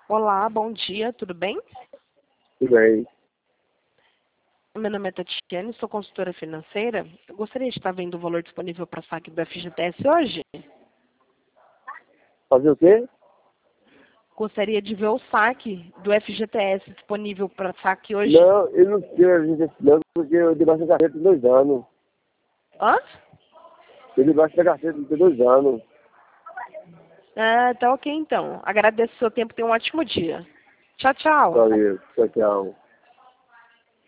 Olá, bom dia, tudo bem? Tudo bem. Meu nome é Tatiane, sou consultora financeira. Eu gostaria de estar vendo o valor disponível para saque do FGTS hoje. Fazer o quê? Gostaria de ver o saque do FGTS disponível para saque hoje. Não, eu não tenho a gente não, porque eu debaixo da carteira tem 2 anos. Hã? Eu debaixo da carteira tem 2 anos. Ah, tá ok então. Agradeço o seu tempo, tenha um ótimo dia. Tchau, tchau. Valeu, tchau, tchau.